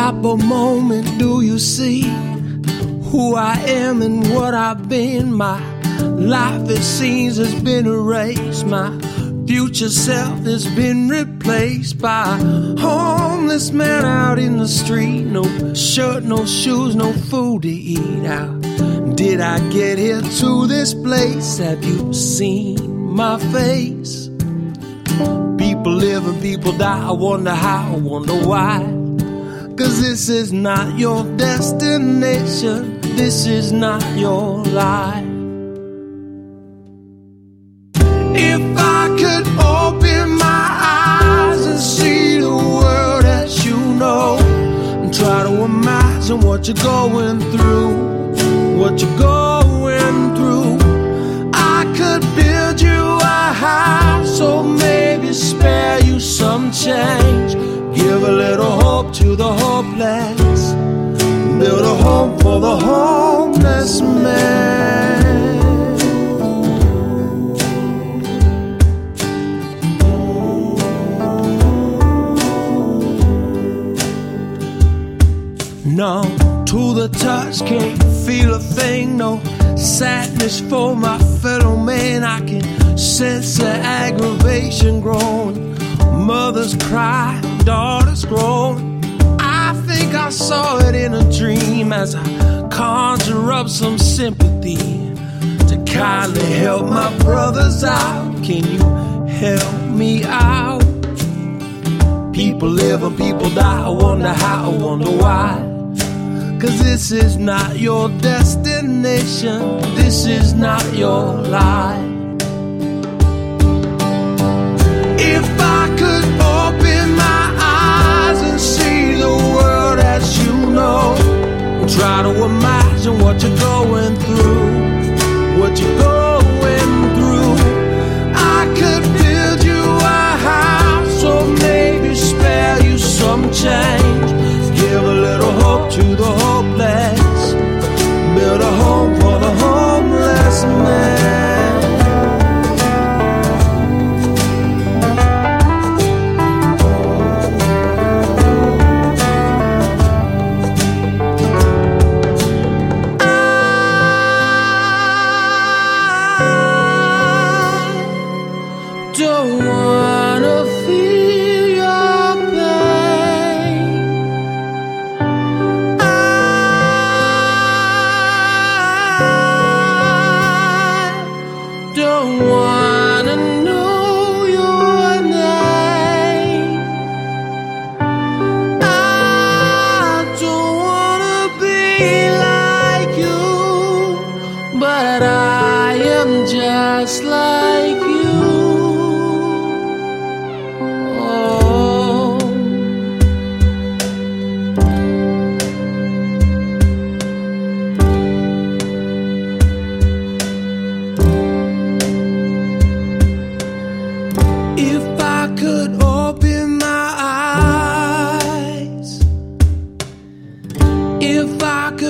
stop a moment, do you see who I am and what I've been? My life, it seems, has been erased. My future self has been replaced by a homeless man out in the street. No shirt, no shoes, no food to eat. How did I get here to this place? Have you seen my face? People live and people die. I wonder how, I wonder why. 'Cause this is not your destination. This is not your life. If I could open my eyes and see the world as you know, and try to imagine what you're going through, what you're going through, I could build you a house, or maybe spare you some change. Give a little hope to the hopeless, build a home for the homeless man. No, to the touch, can't feel a thing. No sadness for my fellow man. I can sense the aggravation growing. Mothers cry, daughters growing. I think I saw it in a dream as I conjure up some sympathy to kindly help my brothers out. Can you help me out? People live and people die. I wonder how, I wonder why. 'Cause this is not your destination. This is not your life. If I could open my eyes and see the world as you know, try to imagine what you're going through, what you're going through, I could build you a house, or maybe spare you some change. Give a little hope to the hopeless, build a home for the homeless man. Don't wanna feel your pain. I don't wanna know your name. I don't wanna be like you, but I am just like you. If I could open my eyes, if I could